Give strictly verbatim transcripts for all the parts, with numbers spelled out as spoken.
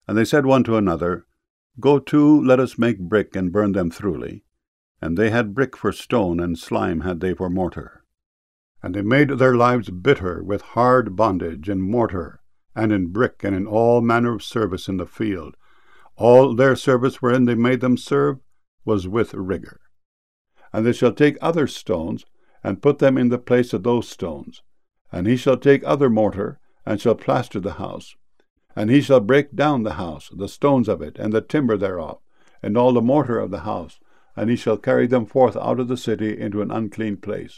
And they said one to another, Go to, let us make brick, and burn them throughly. And they had brick for stone, and slime had they for mortar. And they made their lives bitter with hard bondage, in mortar, and in brick, and in all manner of service in the field. All their service wherein they made them serve was with rigor. And they shall take other stones, and put them in the place of those stones. And he shall take other mortar, and shall plaster the house. And he shall break down the house, the stones of it, and the timber thereof, and all the mortar of the house, and he shall carry them forth out of the city into an unclean place.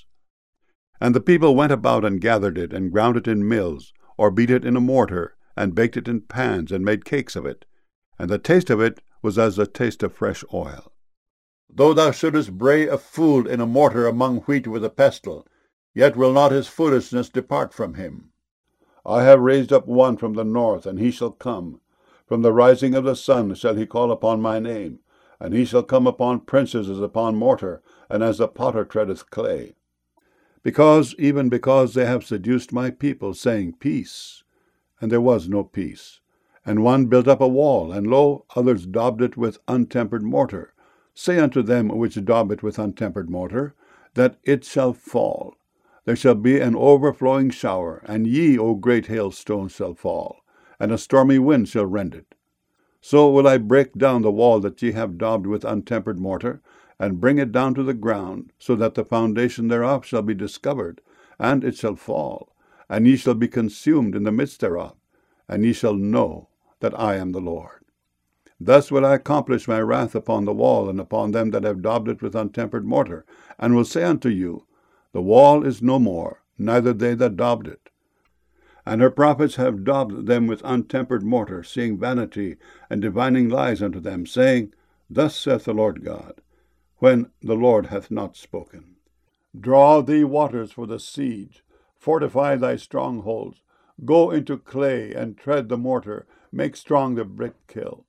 And the people went about and gathered it, and ground it in mills, or beat it in a mortar, and baked it in pans, and made cakes of it. And the taste of it was as the taste of fresh oil. Though thou shouldest bray a fool in a mortar among wheat with a pestle, yet will not his foolishness depart from him. I have raised up one from the north, and he shall come. From the rising of the sun shall he call upon my name, and he shall come upon princes as upon mortar, and as the potter treadeth clay. Because, even because they have seduced my people, saying, Peace, and there was no peace. And one built up a wall, and lo, others daubed it with untempered mortar. Say unto them which daub it with untempered mortar, that it shall fall. There shall be an overflowing shower, and ye, O great hailstones, shall fall, and a stormy wind shall rend it. So will I break down the wall that ye have daubed with untempered mortar, and bring it down to the ground, so that the foundation thereof shall be discovered, and it shall fall, and ye shall be consumed in the midst thereof, and ye shall know that I am the Lord. Thus will I accomplish my wrath upon the wall, and upon them that have daubed it with untempered mortar, and will say unto you, The wall is no more, neither they that daubed it. And her prophets have daubed them with untempered mortar, seeing vanity, and divining lies unto them, saying, Thus saith the Lord God, when the Lord hath not spoken. Draw thee waters for the siege, fortify thy strongholds, go into clay, and tread the mortar, make strong the brick kiln.